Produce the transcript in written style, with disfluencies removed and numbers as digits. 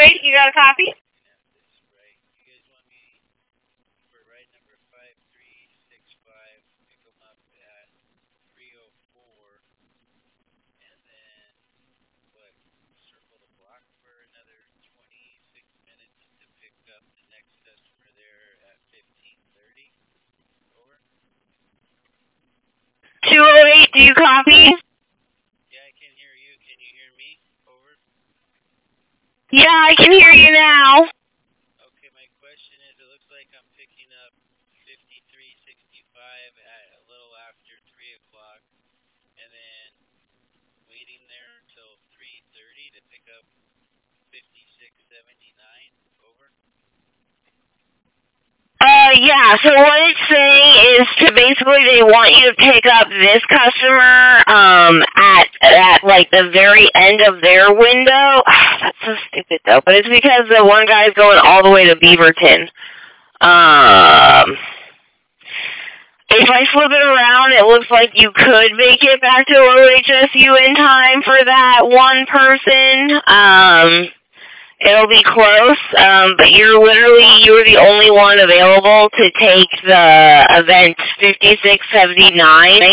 208, you got a copy? Do you copy? Yeah, I can hear you. Can you hear me? Over. Yeah, I can hear you now. Okay, my question is, it looks like I'm picking up 5365 at a little after 3 o'clock, and then waiting there until 3:30 to pick up 5679. Over. Yeah, so what it's saying is to basically they want you to pick up this customer, at like the very end of their window. That's so stupid though, but it's because the one guy's going all the way to Beaverton. If I flip it around, it looks like you could make it back to OHSU in time for that one person. It'll be close, but you're the only one available to take the event 5679.